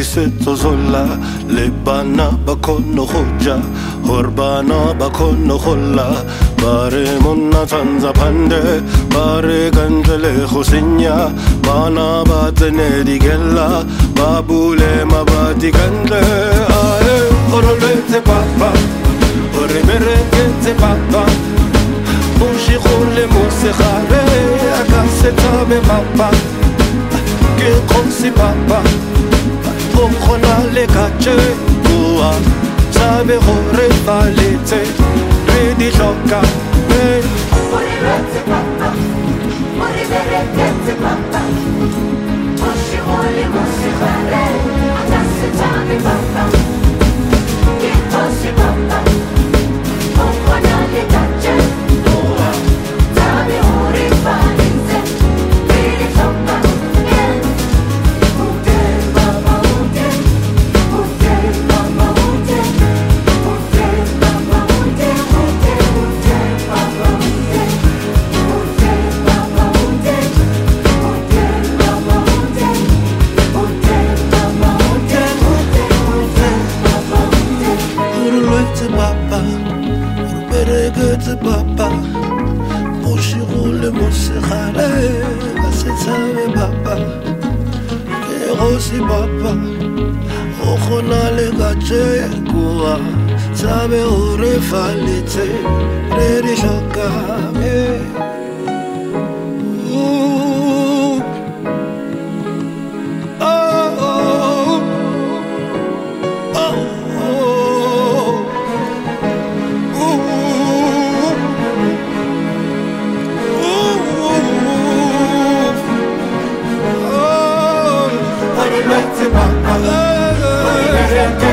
kiseto zola le bana bakono hoja horbana bakono holla bare monna tanza pande bare ganjele khosinya bana batne digella babule mabati gande ae orolete papa ore merengete papa bushi khole musekhare akaseta be papa ke khonsi papa khona le kache bua sabe hore palete redi shoka ore rete papa ore verete papa bushi khole musekhare akaseta be papa ke khonsi papa khona le kache bua sabe hore palete redi shoka papa bushi khole musekhare akaseta be papa ke khonsi papa khona le kache bua sabe hore palete redi shoka Papa,